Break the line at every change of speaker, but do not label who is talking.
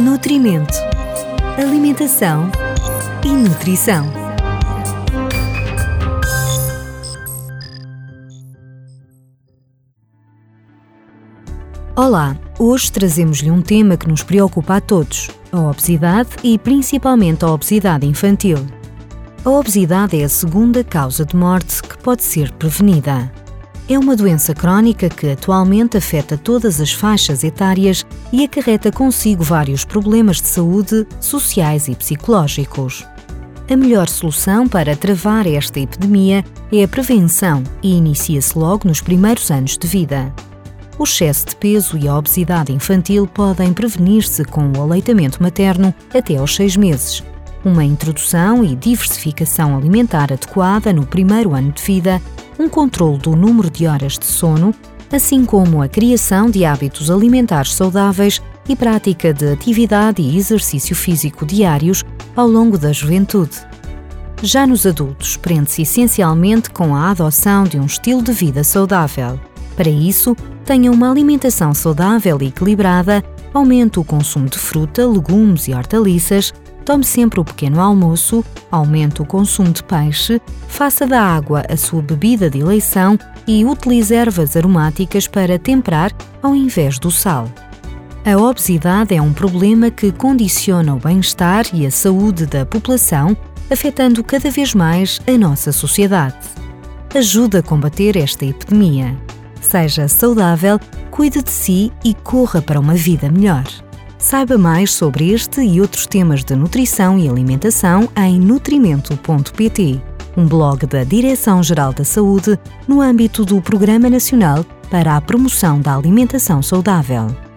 Nutrimento, alimentação e nutrição. Olá, hoje trazemos-lhe um tema que nos preocupa a todos, a obesidade e principalmente a obesidade infantil. A obesidade é a segunda causa de morte que pode ser prevenida. É uma doença crónica que atualmente afeta todas as faixas etárias e acarreta consigo vários problemas de saúde, sociais e psicológicos. A melhor solução para travar esta epidemia é a prevenção e inicia-se logo nos primeiros anos de vida. O excesso de peso e a obesidade infantil podem prevenir-se com o aleitamento materno até aos 6 meses, uma introdução e diversificação alimentar adequada no primeiro ano de vida, um controle do número de horas de sono, assim como a criação de hábitos alimentares saudáveis e prática de atividade e exercício físico diários ao longo da juventude. Já nos adultos, prende-se essencialmente com a adoção de um estilo de vida saudável. Para isso, tenha uma alimentação saudável e equilibrada, aumente o consumo de fruta, legumes e hortaliças, tome sempre o pequeno almoço, aumente o consumo de peixe, faça da água a sua bebida de eleição e utilize ervas aromáticas para temperar ao invés do sal. A obesidade é um problema que condiciona o bem-estar e a saúde da população, afetando cada vez mais a nossa sociedade. Ajude a combater esta epidemia. Seja saudável, cuide de si e corra para uma vida melhor. Saiba mais sobre este e outros temas de nutrição e alimentação em nutrimento.pt, um blog da Direção-Geral da Saúde no âmbito do Programa Nacional para a Promoção da Alimentação Saudável.